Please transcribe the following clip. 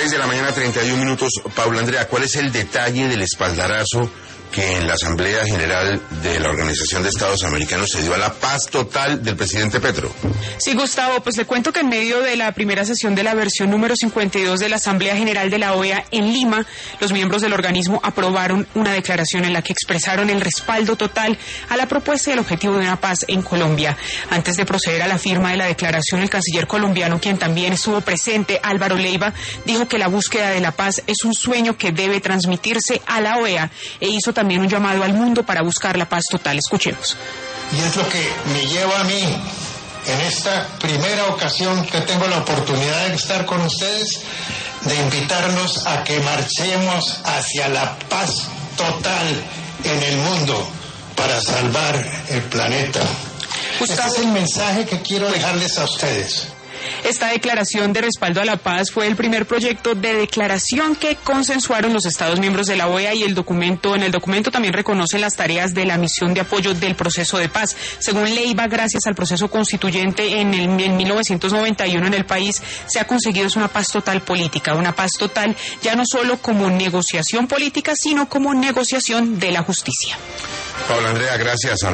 6:31 a.m. Paula Andrea, ¿cuál es el detalle del espaldarazo que en la Asamblea General de la Organización de Estados Americanos se dio a la paz total del presidente Petro? Sí, Gustavo, pues le cuento que en medio de la primera sesión de la versión número 52 de la Asamblea General de la OEA en Lima, los miembros del organismo aprobaron una declaración en la que expresaron el respaldo total a la propuesta y el objetivo de una paz en Colombia. Antes de proceder a la firma de la declaración, el canciller colombiano, quien también estuvo presente, Álvaro Leiva, dijo que la búsqueda de la paz es un sueño que debe transmitirse a la OEA e hizo también un llamado al mundo para buscar la paz total. Escuchemos. Y es lo que me lleva a mí, en esta primera ocasión que tengo la oportunidad de estar con ustedes, de invitarnos a que marchemos hacia la paz total en el mundo para salvar el planeta. Este es el mensaje que quiero dejarles a ustedes. Esta declaración de respaldo a la paz fue el primer proyecto de declaración que consensuaron los Estados miembros de la OEA y en el documento también reconocen las tareas de la misión de apoyo del proceso de paz. Según Leiva, gracias al proceso constituyente en 1991 en el país se ha conseguido una paz total política, una paz total ya no solo como negociación política, sino como negociación de la justicia. Paula Andrea, gracias.